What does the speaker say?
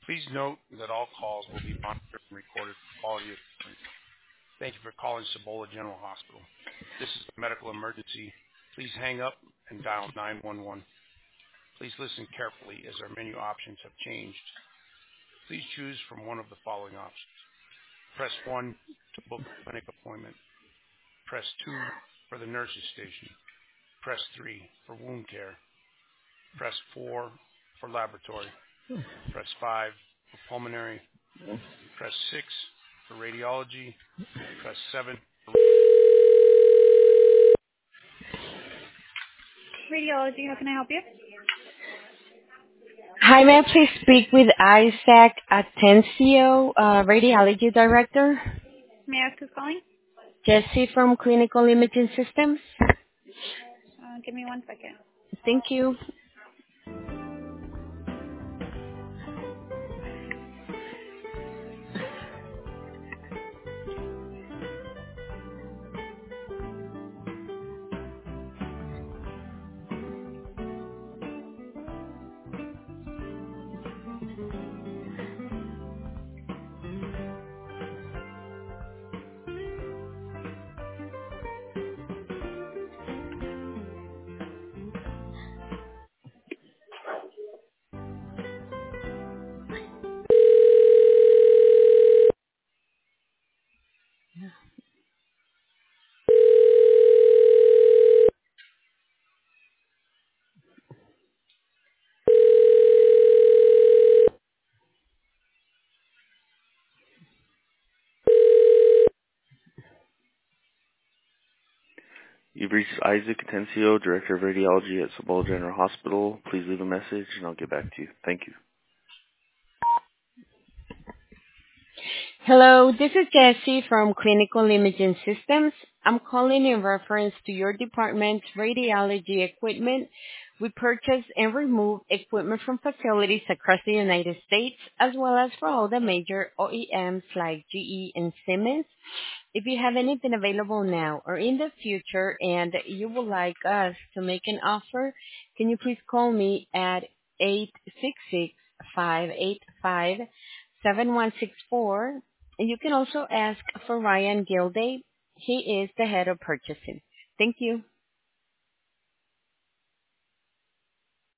Please note that all calls will be monitored and recorded for quality assurance. Thank you for calling Cibola General Hospital. This is a medical emergency. Please hang up and dial 911. Please listen carefully as our menu options have changed. Please choose from one of the following options. Press 1 to book a clinic appointment. Press 2 for the nurses station. Press 3 for wound care. Press 4 for laboratory. Press 5 for pulmonary. Press 6 for radiology. Press 7 for radiology. How can I help you? Hi, may I please speak with Isaac Atencio, Radiology Director? May I ask who's calling? Jesse from Clinical Imaging Systems. Give me 1 second. Thank you. You've reached Isaac Atencio, Director of Radiology at Cibola General Hospital. Please leave a message and I'll get back to you. Thank you. Hello, this is Jessie from Clinical Imaging Systems. I'm calling in reference to your department's radiology equipment. We purchase and remove equipment from facilities across the United States, as well as for all the major OEMs like GE and Siemens. If you have anything available now or in the future and you would like us to make an offer, can you please call me at 866-585-7164. And you can also ask for Ryan Gilday. He is the head of purchasing. Thank you.